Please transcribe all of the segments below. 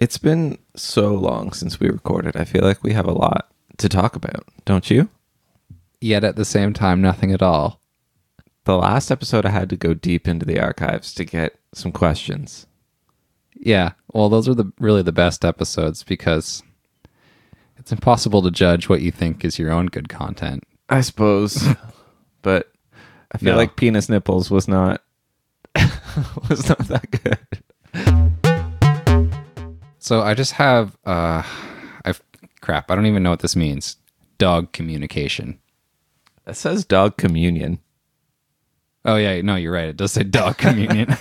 It's been so long since we recorded. I feel like we have a lot to talk about, don't you? Yet at the same time, nothing at all. The last episode, I had to go deep into the archives to get some questions. Yeah, well, those are really the best episodes because it's impossible to judge what you think is your own good content. I suppose, but I feel No. like penis nipples was not was not that good. So I just have, crap, I don't even know what this means. Dog communication. It says dog communion. Oh, yeah, no, you're right. It does say dog communion.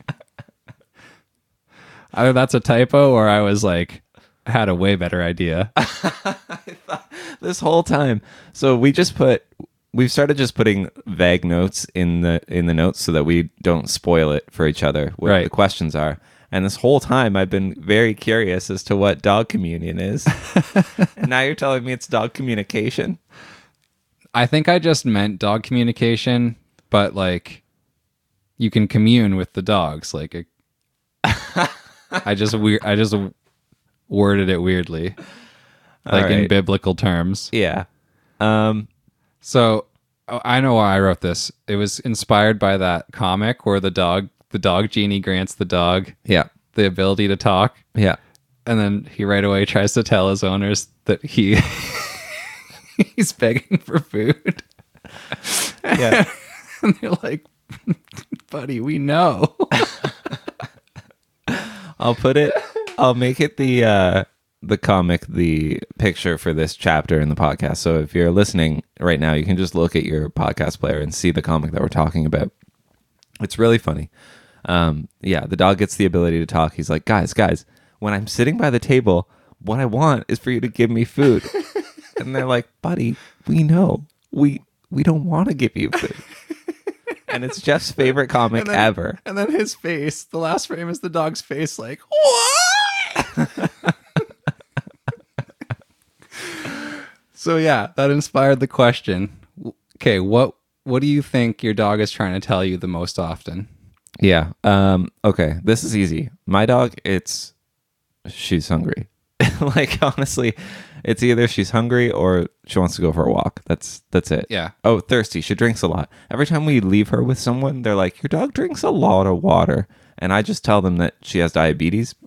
Either that's a typo or I was like, had a way better idea. I thought this whole time. So we've started just putting vague notes in the notes so that we don't spoil it for each other. What Right. the questions are. And this whole time I've been very curious as to what dog communion is. And now you're telling me it's dog communication. I think I just meant dog communication, but like you can commune with the dogs. Like I just worded it weirdly, like in right. biblical terms. Yeah. So I know why I wrote this. It was inspired by that comic where the dog genie grants the dog Yeah. the ability to talk, Yeah. and then he right away tries to tell his owners that he's begging for food. Yeah. And they're like, buddy, we know. I'll make it the comic, the picture for this chapter in the podcast. So if you're listening right now, you can just look at your podcast player and see the comic that we're talking about. It's really funny. The dog gets the ability to talk. He's like, guys, when I'm sitting by the table, what I want is for you to give me food. And they're like, buddy, we know. We don't want to give you food. And it's Jeff's favorite comic ever. And then his face, the last frame is the dog's face like, what? So yeah, that inspired the question. Okay, what do you think your dog is trying to tell you the most often? Yeah. Okay. This is easy. My dog, she's hungry. Like, honestly, it's either she's hungry or she wants to go for a walk. That's it. Yeah. Oh, thirsty. She drinks a lot. Every time we leave her with someone, they're like, your dog drinks a lot of water. And I just tell them that she has diabetes.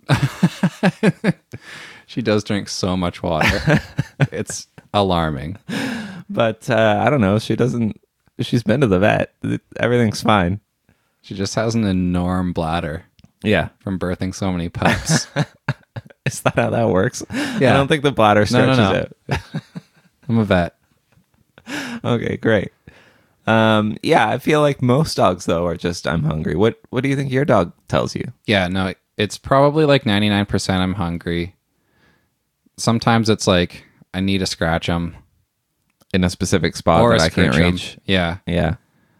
She does drink so much water. It's alarming. But I don't know. She's been to the vet. Everything's fine. She just has an enormous bladder Yeah. from birthing so many pups. Is that how that works? Yeah. I don't think the bladder stretches out. I'm a vet. Okay, great. I feel like most dogs though are just I'm hungry. What do you think your dog tells you? Yeah, no, it's probably like 99% I'm hungry. Sometimes it's like I need to scratch them In a specific spot or that I can't scritch 'em. reach. Yeah. Yeah.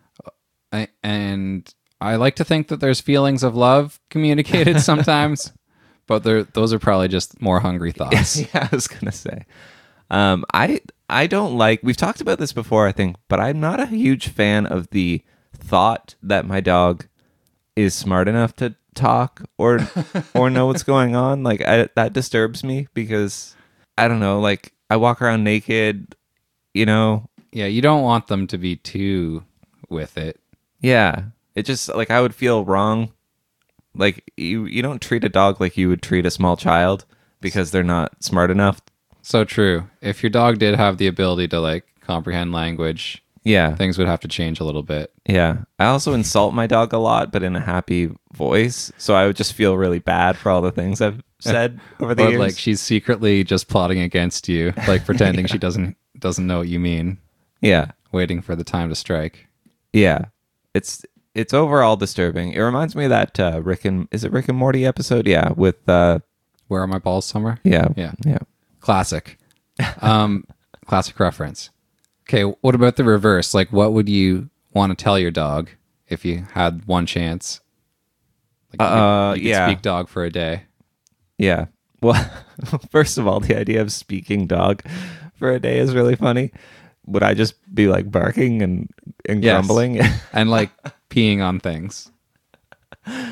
And I like to think that there's feelings of love communicated sometimes, but those are probably just more hungry thoughts. Yeah, I was gonna say. I don't like. We've talked about this before, I think, but I'm not a huge fan of the thought that my dog is smart enough to talk or know what's going on. Like that disturbs me because I don't know. Like I walk around naked, you know. Yeah, you don't want them to be too with it. Yeah, it just like I would feel wrong. Like you don't treat a dog like you would treat a small child because they're not smart enough. So true. If your dog did have the ability to like comprehend language, Yeah. things would have to change a little bit. Yeah. I also insult my dog a lot, but in a happy voice. So I would just feel really bad for all the things I've said over the Or years. like she's secretly just plotting against you, like pretending she doesn't know what you mean, Yeah. waiting for the time to strike. Yeah. It's overall disturbing. It reminds me of that Rick and Morty episode? Yeah. With Where are my balls somewhere? yeah. Yeah. Yeah. Classic. Classic reference. Okay, what about the reverse? Like, what would you want to tell your dog if you had one chance? Like you could speak dog for a day. Yeah. Well, first of all, the idea of speaking dog for a day is really funny. Would I just be like barking and Yes. grumbling? And like peeing on things.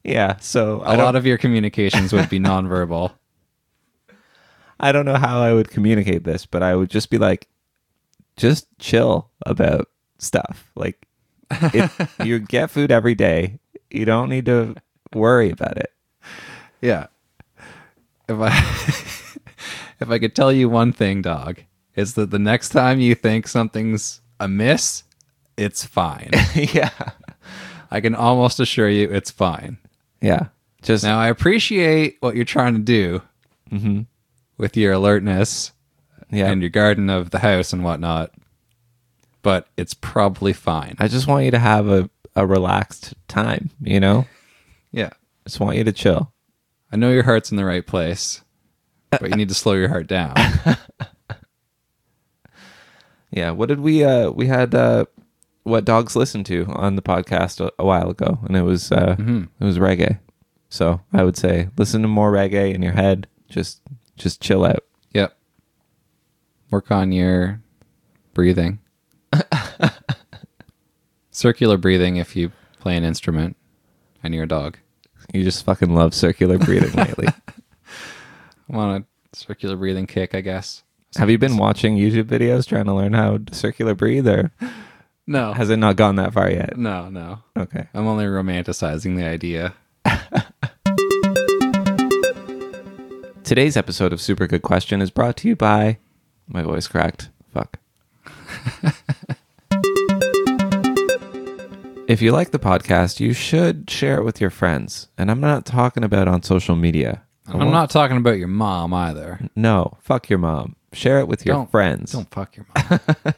Yeah, so A lot of your communications would be nonverbal. I don't know how I would communicate this, but I would just be like, just chill about stuff. Like, you get food every day. You don't need to worry about it. Yeah. If I if I could tell you one thing, dog, it's that the next time you think something's amiss, it's fine. Yeah. I can almost assure you it's fine. Yeah. Just Now, I appreciate what you're trying to do with your alertness yeah. and your garden of the house and whatnot, but it's probably fine. I just want you to have a relaxed time, you know? Yeah. Just want you to chill. I know your heart's in the right place, but you need to slow your heart down. Yeah. What did we had what dogs listen to on the podcast a while ago, and it was reggae. So I would say listen to more reggae in your head. Just chill out. Yep. Work on your breathing. Circular breathing if you play an instrument and you're a dog. You just fucking love circular breathing lately. I'm on a circular breathing kick, I guess. Have you been watching YouTube videos trying to learn how to circular breathe, or No. has it not gone that far yet? No. Okay. I'm only romanticizing the idea. Today's episode of Super Good Question is brought to you by... My voice cracked. Fuck. If you like the podcast, you should share it with your friends. And I'm not talking about on social media. I'm not talking about your mom either. No, fuck your mom. Share it with your friends. Don't fuck your mom.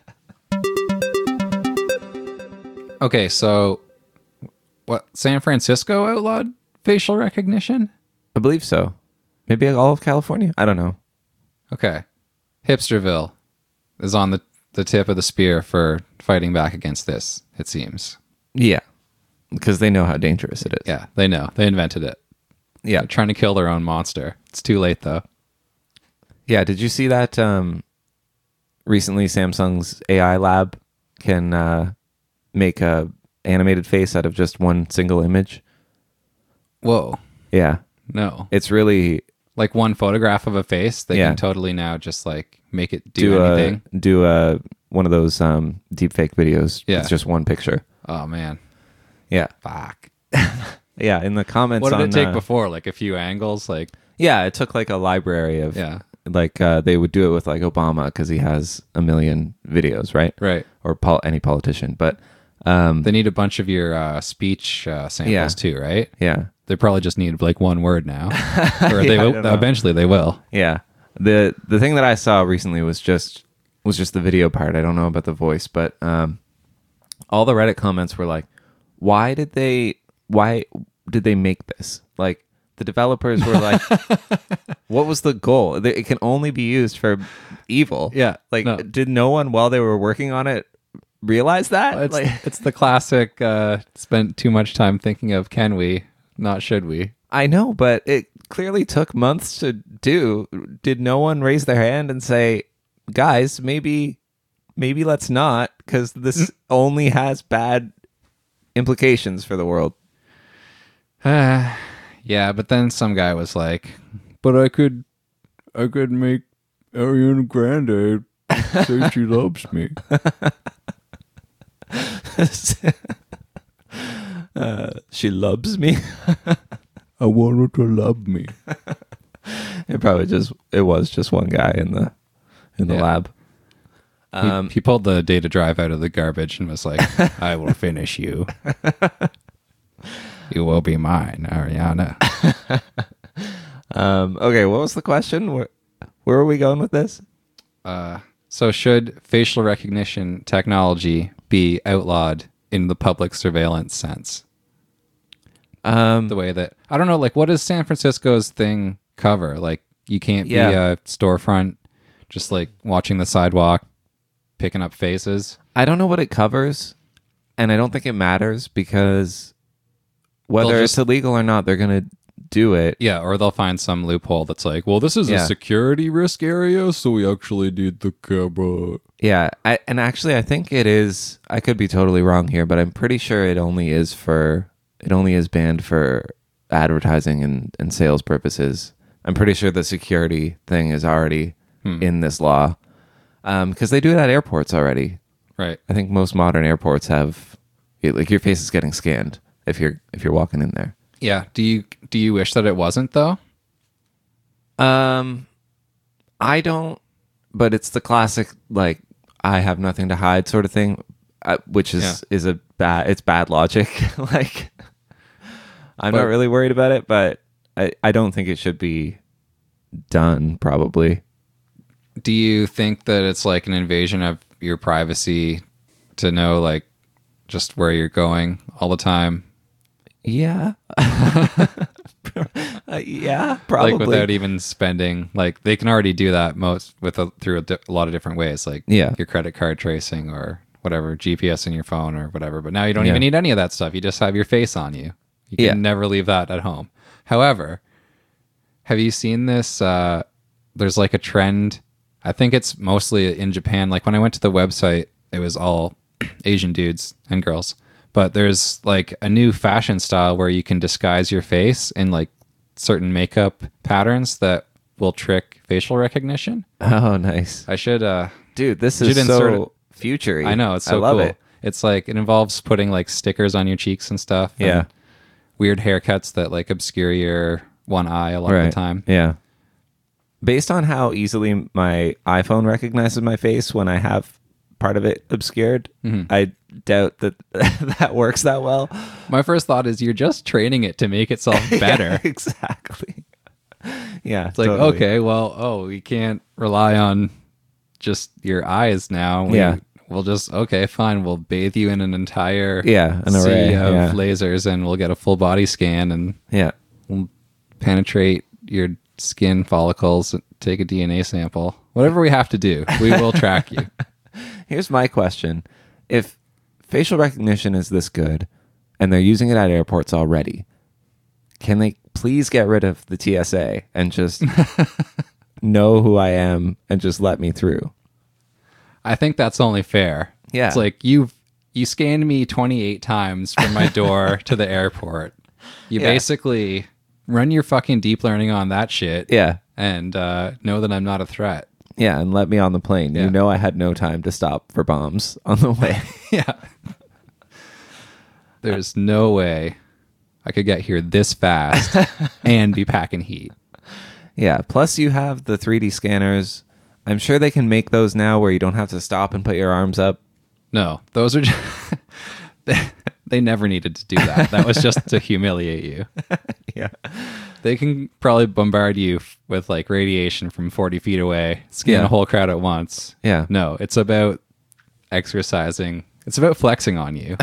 Okay, so what? San Francisco outlawed facial recognition? I believe so. Maybe all of California? I don't know. Okay. Hipsterville is on the tip of the spear for fighting back against this, it seems. Yeah. Because they know how dangerous it is. Yeah, they know. They invented it. Yeah. They're trying to kill their own monster. It's too late, though. Yeah. Did you see that recently Samsung's AI lab can make a animated face out of just one single image? Whoa. Yeah. No. It's really... Like one photograph of a face, they Yeah. can totally now just like make it do anything. Do one of those deep fake videos. Yeah. It's just one picture. Oh, man. Yeah. Fuck. Yeah. In the comments What did on, it take before? Like a few angles? Like, yeah, it took like a library of... yeah. Like they would do it with like Obama because he has a million videos, right? Right. Or any politician. But They need a bunch of your speech samples Yeah. too, right? yeah. They probably just need like one word now. Or Yeah, they I will, don't know. eventually they will. Yeah. The thing that I saw recently was just the video part. I don't know about the voice, but all the Reddit comments were like, why did they make this? Like the developers were like, what was the goal? It can only be used for evil. Yeah, Like no. did no one while they were working on it realize that? It's the classic spent too much time thinking of can we, not should we. I know, but it clearly took months to do. Did no one raise their hand and say, guys, maybe let's not, because this only has bad implications for the world? Yeah, but then some guy was like, but I could make Ariana Grande say she loves me. She loves me. I want her to love me. It was just one guy in the Yeah. lab. He pulled the data drive out of the garbage and was like, I will finish you. You will be mine, Ariana. Okay, what was the question? Where are we going with this? So should facial recognition technology be outlawed in the public surveillance sense? The way that, I don't know, like what does San Francisco's thing cover? Like you can't be a storefront just like watching the sidewalk, picking up faces. I don't know what it covers, and I don't think it matters because whether it's illegal or not, they're going to do it. Yeah, or they'll find some loophole that's like, well, this is a security risk area, so we actually need the camera. Yeah, I think it is. I could be totally wrong here, but I'm pretty sure it only is banned for advertising and sales purposes. I'm pretty sure the security thing is already in this law, because they do it at airports already. Right. I think most modern airports have, like, your face is getting scanned if you're walking in there. Yeah. Do you wish that it wasn't though? I don't, but it's the classic, like, I have nothing to hide sort of thing, which is it's bad logic. Like, I'm not really worried about it, but I don't think it should be done, probably. Do you think that it's like an invasion of your privacy to know, like, just where you're going all the time? Yeah. Yeah, probably. Like, without even spending, like, they can already do that through a lot of different ways, like your credit card tracing or whatever, GPS in your phone or whatever. But now you don't even need any of that stuff. You just have your face on you. You can never leave that at home. However, have you seen this? There's like a trend. I think it's mostly in Japan. Like, when I went to the website, it was all Asian dudes and girls. But there's like a new fashion style where you can disguise your face in like certain makeup patterns that will trick facial recognition. Oh, nice. I should dude, this is so future-y. I know, it's so love cool. it. It's like, it involves putting like stickers on your cheeks and stuff. Yeah. And weird haircuts that like obscure your one eye a lot of the time. Yeah. Based on how easily my iPhone recognizes my face when I have part of it obscured, I doubt that that works that well. My first thought is, you're just training it to make itself better. Yeah, exactly. Yeah. It's like, okay, well, we can't rely on just your eyes now. We'll just, okay, fine. We'll bathe you in an entire an sea array of lasers, and we'll get a full body scan, and we'll penetrate your skin follicles, take a DNA sample. Whatever we have to do, we will track you. Here's my question. If facial recognition is this good and they're using it at airports already, can they please get rid of the TSA and just know who I am and just let me through? I think that's only fair. Yeah. It's like, you scanned me 28 times from my door to the airport. You basically run your fucking deep learning on that shit. Yeah. And know that I'm not a threat. Yeah, and let me on the plane. You know I had no time to stop for bombs on the way. Yeah. There's no way I could get here this fast and be packing heat. Yeah, plus you have the 3D scanners. I'm sure they can make those now where you don't have to stop and put your arms up. No, those are just... They never needed to do that. That was just to humiliate you. Yeah. They can probably bombard you with like radiation from 40 feet away, scan a whole crowd at once. Yeah. No, it's about exercising. It's about flexing on you.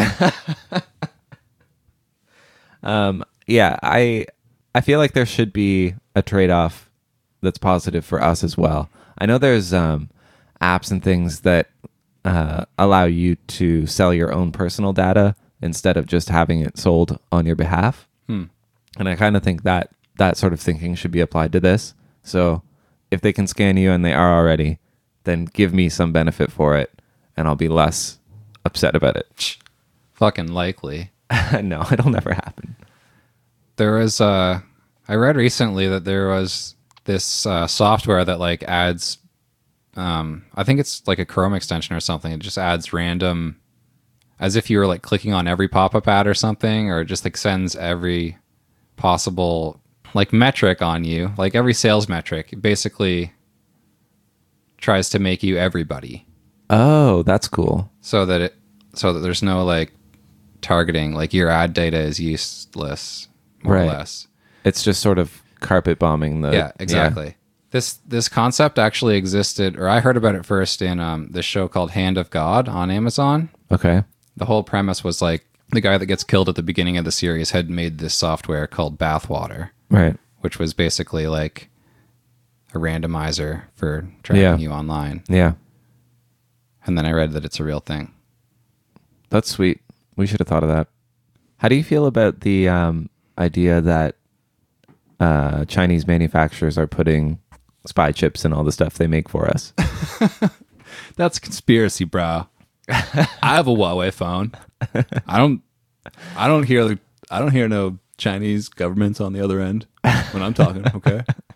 Yeah, I feel like there should be a trade-off that's positive for us as well. I know there's apps and things that allow you to sell your own personal data instead of just having it sold on your behalf. And I kind of think that sort of thinking should be applied to this. So if they can scan you, and they are already, then give me some benefit for it, and I'll be less upset about it. Fucking likely. No, it'll never happen. There was I read recently that there was this software that like adds I think it's like a Chrome extension or something. It just adds random, as if you were like clicking on every pop-up ad or something, or it just like sends every possible like metric on you, like every sales metric. It basically tries to make you everybody. Oh, that's cool. So that there's no like targeting, like your ad data is useless, more or less. It's just sort of carpet bombing the... Yeah, exactly. Yeah. This concept actually existed, or I heard about it first in this show called Hand of God on Amazon. Okay. The whole premise was like, the guy that gets killed at the beginning of the series had made this software called Bathwater. Right. Which was basically like a randomizer for tracking you online. Yeah. And then I read that it's a real thing. That's sweet. We should have thought of that. How do you feel about the idea that Chinese manufacturers are putting spy chips in all the stuff they make for us? That's conspiracy, bro. I have a Huawei phone. I don't hear no Chinese government's on the other end when I'm talking. Okay.